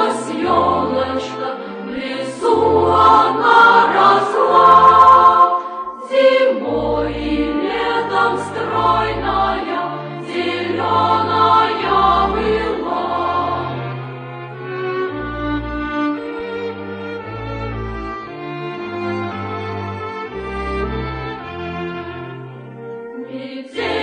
Распустилась елочка, в лесу она росла, зимой и летом стройная, зеленая была. Метель